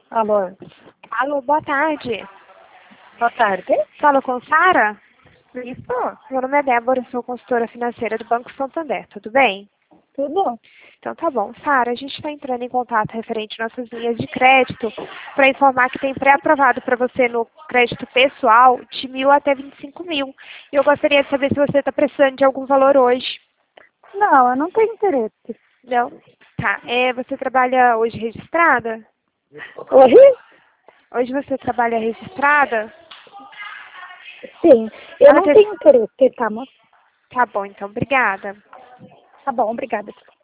Alô, Alô, boa tarde. boa tarde. Falo com Sara? Isso? Meu nome é Débora, sou consultora financeira do Banco Santander, tudo bem? Tudo? Então tá bom. Sara, a gente está entrando em contato referente às nossas linhas de crédito para informar que tem pré-aprovado para você no crédito pessoal de 1.000 até 25.000. E eu gostaria de saber se você está precisando de algum valor hoje. Não, eu não tenho interesse. Não? Tá. Você trabalha hoje registrada? Hoje? Hoje você trabalha registrada? Sim. Eu não tenho interesse, tá, moça? Tá bom, então. Obrigada. Tá bom, obrigada.